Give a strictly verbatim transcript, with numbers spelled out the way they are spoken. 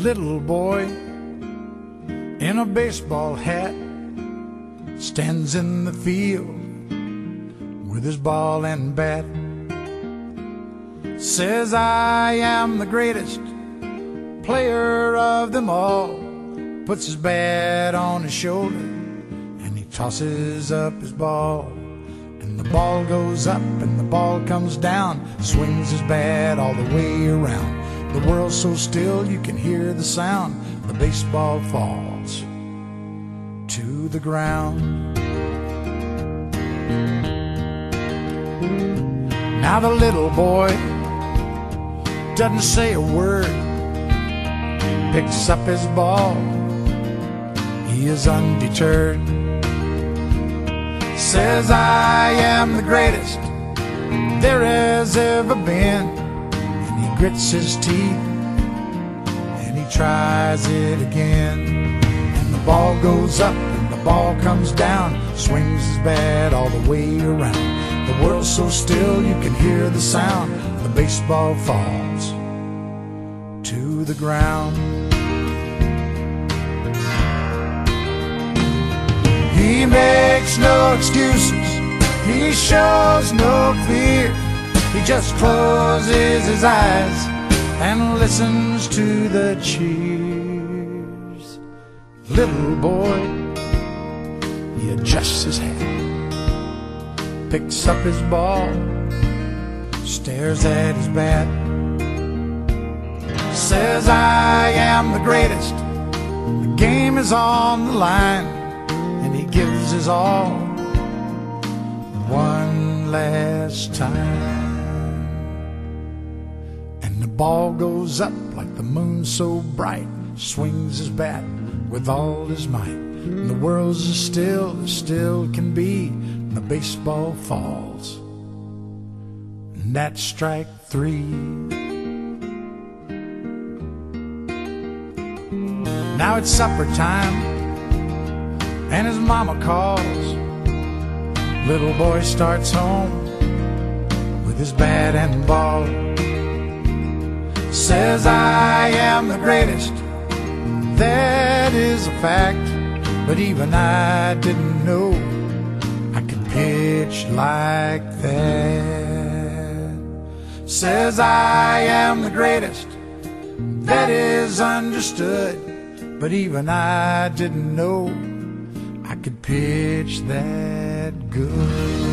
little boy in a baseball hat stands in the field with his ball and bat. Says, I am the greatest player of them all. Puts his bat on his shoulder and he tosses up his ball. And the ball goes up and the ball comes down, swings his bat all the way around. The world's so still you can hear the sound. The baseball falls to the ground. Now the little boy doesn't say a word, picks up his ball, he is undeterred. Says, I am the greatest there has ever been. And he grits his teeth and he tries it again. And the ball goes up and the ball comes down, swings his bat all the way around. The world's so still you can hear the sound. The baseball falls to the ground. He makes no excuses, he shows no fear. He just closes his eyes and listens to the cheers. Little boy, he adjusts his hat, picks up his ball, stares at his bat. Says, I am the greatest, the game is on the line. And he gives his all one last time. And the ball goes up like the moon so bright, swings his bat with all his might. And the world's as still as still can be, and the baseball falls. And that's strike three. Now it's supper time and his mama calls. Little boy starts home with his bat and ball. Says, I am the greatest, that is a fact. But even I didn't know I could pitch like that. Says, I am the greatest, that is understood. But even I didn't know I could pitch that good.